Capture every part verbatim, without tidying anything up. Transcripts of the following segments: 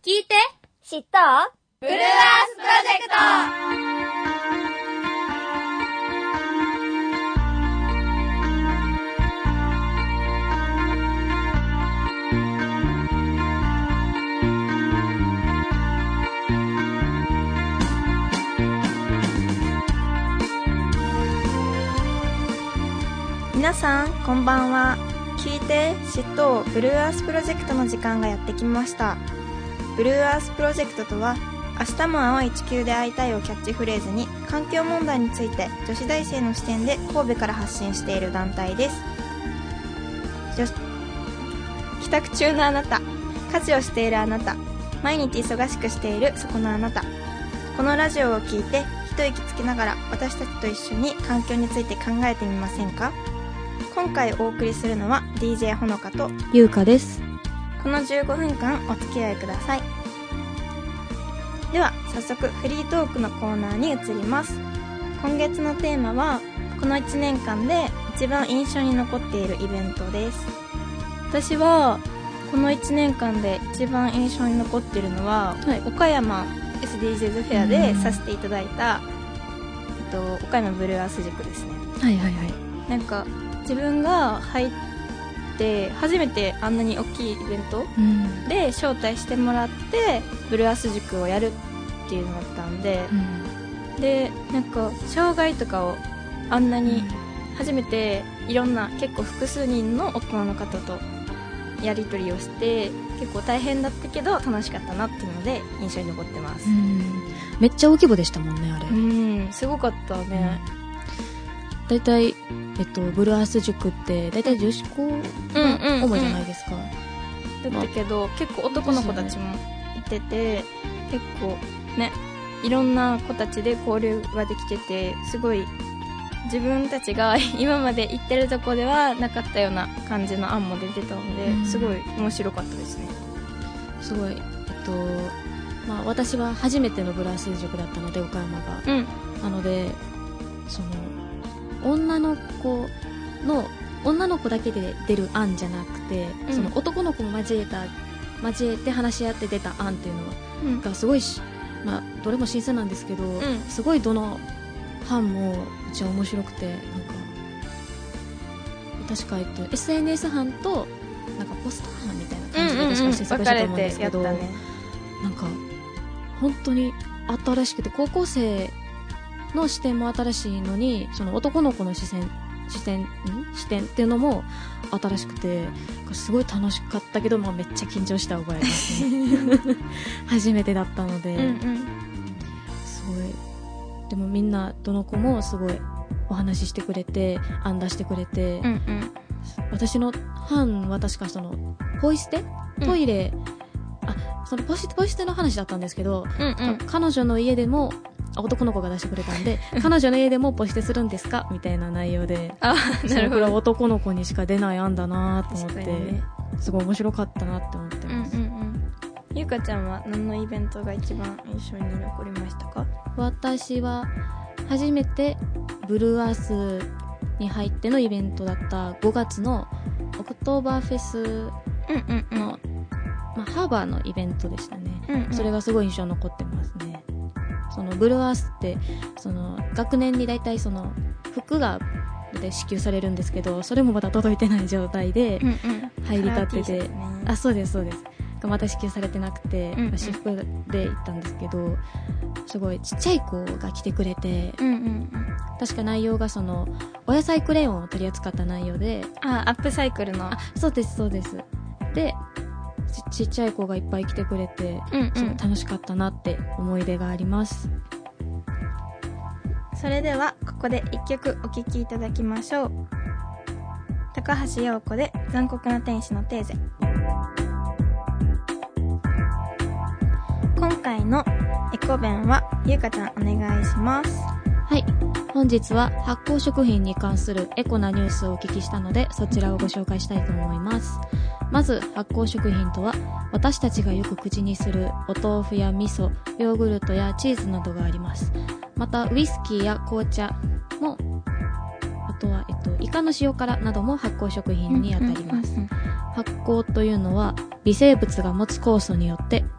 聞いて知ったブルーアースプロジェクト。 皆さんこんばんは。聞いて知っとうブルーアースプロジェクトの時間がやってきました。ブルーアースプロジェクトとは、明日も青い地球で会いたいをキャッチフレーズに環境問題について女子大生の視点で神戸から発信している団体です。帰宅中のあなた、家事をしているあなた、毎日忙しくしているそこのあなた、このラジオを聞いて一息つきながら私たちと一緒に環境について考えてみませんか。今回お送りするのは ディージェー ほのかとゆうかです。 このじゅうごふんかんお付き合いください。では早速フリートークのコーナーに移ります。今月のテーマは、このいちねんかんで一番印象に残っているイベントです。私はこのいちねんかんで一番印象に残っているのは、はい、岡山 エスディージェーズ フェアでさせていただいた、えっと、岡山ブルーアース塾ですね。 はいはいはい。 なんか自分が入って初めてあんなに大きいイベントで招待してもらってブルーアース塾をやるっていうのだったんで、うん、でなんか障害とかをあんなに初めていろんな結構複数人の大人の方とやり取りをして結構大変だったけど楽しかったなっていうので印象に残ってます。うん、 めっちゃ大規模でしたもんねあれ。 うん、すごかったね。 だいたいえっと、ブルーアース塾ってだいたい女子校が主じゃないですか、 うんうんうん、だったけど、まあ、結構男の子たちもいてて、結構ねいろんな子たちで交流ができてて、すごい自分たちが今まで行ってるとこではなかったような感じの案も出てたので、うん、すごい面白かったですね。 すごい、えっとまあ、私は初めてのブルーアース塾だったので岡山が、うん、なのでその女の子の女の子だけで出る案じゃなくて、うん、その男の子も交えた交えて話し合って出た案っていうのがすごい、うん、まあどれも新鮮なんですけど、うん、すごいどの班もめっちゃ面白くて、なんか確か、えっと、エスエヌエス 班となんかポスター班みたいな感じで確か制作したと思うんですけど、うんうんうん、ね、なんか本当に新しくて高校生の視点も新しいのに、その男の子の視線視点ん視点っていうのも新しくてすごい楽しかったけど、まあ、めっちゃ緊張した覚えありますね初めてだったので、うんうん、すごい。でもみんなどの子もすごいお話ししてくれて案出してくれて、うんうん、私の班は確かそのポイ捨てトイレ、うん、あそのポイ捨て、ポイ捨ての話だったんですけど、うんうん、彼女の家でも男の子が出してくれたんで彼女の家でもポイ捨てするんですかみたいな内容で、あ、なるほど、それは男の子にしか出ない案だなと思って、ね、すごい面白かったなって思ってます。うんうんうん、 ゆうかちゃんは何のイベントが一番印象に残りましたか？ 私は初めてブルーアースに入ってのイベントだったごがつのオクトーバーフェスの、うんうんうん、まあ、ハーバーのイベントでしたね、うんうん、それがすごい印象に残ってますね。そのブルーアースってその学年にだいたいその服がで支給されるんですけど、それもまだ届いてない状態で入りたってて、うんうん、あ、そうですそうです、がまた支給されてなくて、うんうん、私服で行ったんですけど、すごいちっちゃい子が来てくれて、うんうん、確か内容がそのお野菜クレヨンを取り扱った内容で、 あ、アップサイクルの、 あ、そうですそうです。でち, ちっちゃい子がいっぱい来てくれて、うんうん、すごい楽しかったなって思い出があります。 それではここで一曲お聴きいただきましょう。高橋洋子で残酷な天使のテーゼ。今回のエコ弁はゆうかちゃんお願いします。 はい、本日は発酵食品に関するエコなニュースをお聞きしたので、そちらをご紹介したいと思います。まず発酵食品とは、私たちがよく口にするお豆腐や味噌、ヨーグルトやチーズなどがあります。またウイスキーや紅茶も、あとは、えっと、イカの塩辛なども発酵食品にあたります。発酵というのは微生物が持つ酵素によって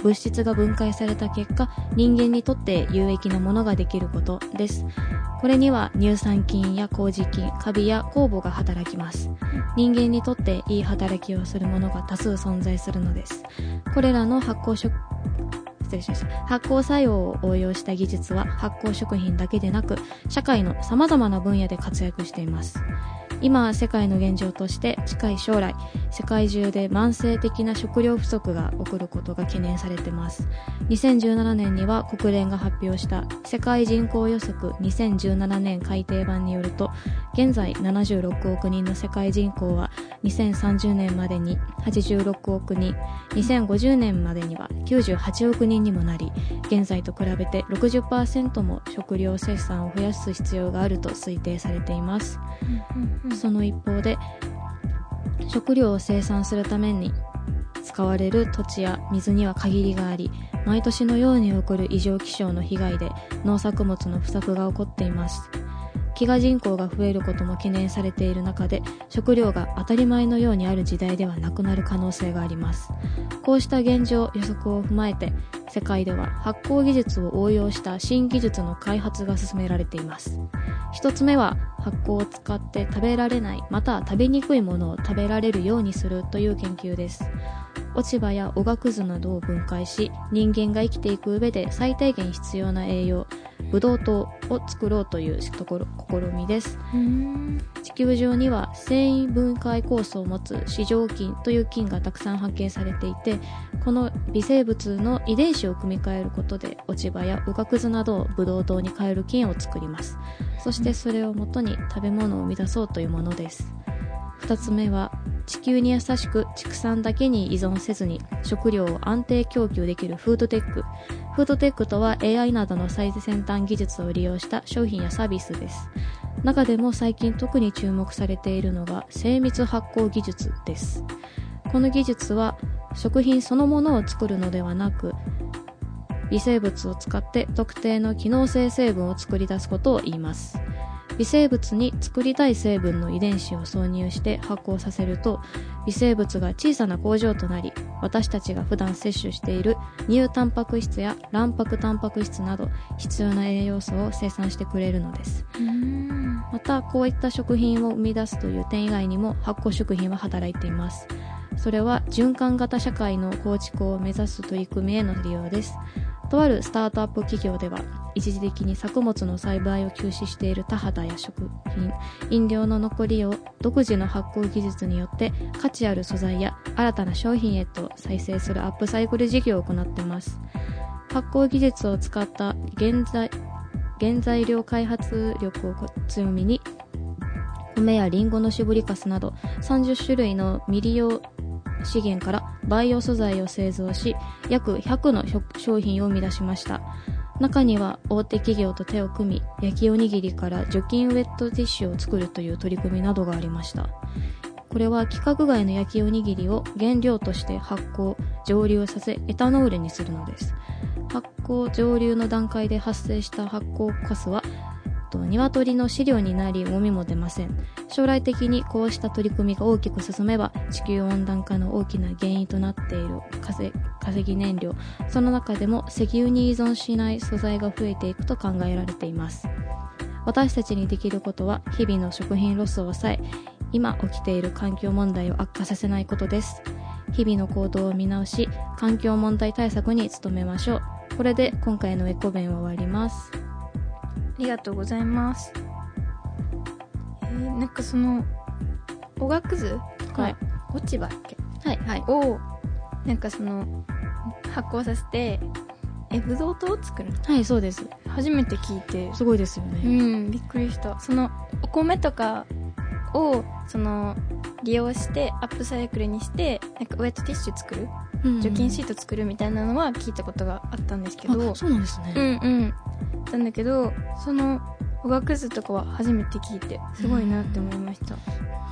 物質が分解された結果、人間にとって有益なものができることです。これには乳酸菌や麹菌、カビや酵母が働きます。人間にとっていい働きをするものが多数存在するのです。これらの発酵食失礼しました発酵作用を応用した技術は発酵食品だけでなく、社会の様々な分野で活躍しています。今、世界の現状として近い将来、世界中で慢性的な食料不足が起こることが懸念されています。にせんじゅうななねんには国連が発表した世界人口予測にせんじゅうななねん改訂版によると、現在ななじゅうろくおくにんの世界人口はにせんさんじゅうねんまでにはちじゅうろくおくにん、にせんごじゅうねんまでにはきゅうじゅうはちおくにんにもなり、現在と比べて ろくじゅっパーセント も食料生産を増やす必要があると推定されています。その一方で、食料を生産するために使われる土地や水には限りがあり、毎年のように起こる異常気象の被害で農作物の不作が起こっています。飢餓人口が増えることも懸念されている中で、食料が当たり前のようにある時代ではなくなる可能性があります。こうした現状予測を踏まえて、世界では発酵技術を応用した新技術の開発が進められています。一つ目は、発酵を使って食べられない、または食べにくいものを食べられるようにするという研究です。落ち葉やおがくずなどを分解し、人間が生きていく上で最低限必要な栄養、ブドウ糖を作ろうというところ試みです。地球上には繊維分解酵素を持つ糸状菌という菌がたくさん発見されていて、この微生物の遺伝子を組み換えることで落ち葉やおがくずなどをブドウ糖に変える菌を作ります。そしてそれをもとに食べ物を生み出そうというものです。二つ目は、地球に優しく畜産だけに依存せずに食料を安定供給できるフードテック。フードテックとは エーアイ などの最先端技術を利用した商品やサービスです。中でも最近特に注目されているのが精密発酵技術です。この技術は食品そのものを作るのではなく、微生物を使って特定の機能性成分を作り出すことを言います。微生物に作りたい成分の遺伝子を挿入して発酵させると、微生物が小さな工場となり、私たちが普段摂取している乳タンパク質や卵白タンパク質など必要な栄養素を生産してくれるのです。また、こういった食品を生み出すという点以外にも発酵食品は働いています。それは循環型社会の構築を目指す取り組みへの利用です。とあるスタートアップ企業では、一時的に作物の栽培を休止している田畑や食品、飲料の残りを独自の発酵技術によって価値ある素材や新たな商品へと再生するアップサイクル事業を行っています。発酵技術を使った原材、原材料開発力を強みに、米やリンゴの搾りかすなどさんじゅっしゅるいの未利用資源からバイオ素材を製造し、約ひゃくの商品を生み出しました。中には大手企業と手を組み、焼きおにぎりから除菌ウェットティッシュを作るという取り組みなどがありました。これは規格外の焼きおにぎりを原料として発酵、蒸留させエタノールにするのです。発酵、蒸留の段階で発生した発酵カスは鶏の飼料になり、ゴミも出ません。将来的にこうした取り組みが大きく進めば、地球温暖化の大きな原因となっている化石燃料、その中でも石油に依存しない素材が増えていくと考えられています。私たちにできることは、日々の食品ロスを抑え、今起きている環境問題を悪化させないことです。日々の行動を見直し、環境問題対策に努めましょう。これで今回のエコ弁は終わります。 ありがとうございます。えー、なんかそのおがくずとか、はい、落ち葉っけ、 はいはい、 をなんかその発酵させてえブドウ糖を作るの？ はい、そうです。 初めて聞いて、 すごいですよね。 うん、びっくりした。そのお米とかをその利用してアップサイクルにしてなんかウェットティッシュ作る、うんうん、除菌シート作るみたいなのは聞いたことがあったんですけど、 あ、そうなんですね。 うんうんなんだけど、そのおがくずとかは初めて聞いてすごいなって思いました。あ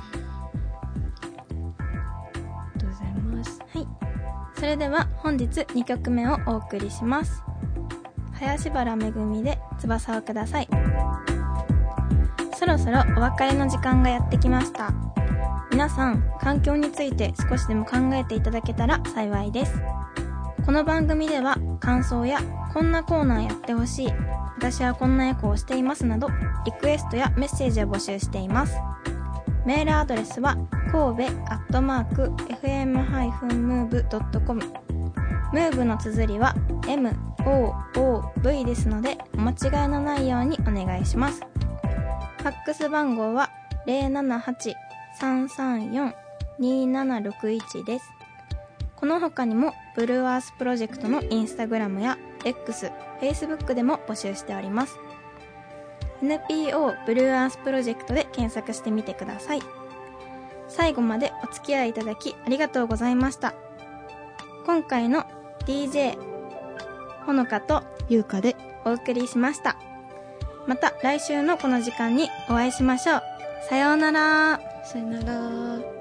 りがとうございます。はい、それでは本日にきょくめをお送りします。林原めぐみで翼をください。そろそろお別れの時間がやってきました。皆さん、環境について少しでも考えていただけたら幸いです。 この番組では感想やこんなコーナーやってほしい、私はこんな役をしていますなどリクエストやメッセージを募集しています。メールアドレスは神戸アットマーク エフエムハイフンムーブドットコム、 ムーブの綴りは エムオーオーブイ ですのでお間違いのないようにお願いします。ファックス番号は ゼロななはち さんさんよん にななろくいち です。この他にもブルーアースプロジェクトのインスタグラムや X、Facebook でも募集しております。エヌピーオー ブルーアースプロジェクトで検索してみてください。最後までお付き合いいただきありがとうございました。今回の ディージェー ほのかとゆうかでお送りしました。また来週のこの時間にお会いしましょう。さようなら。 さよなら。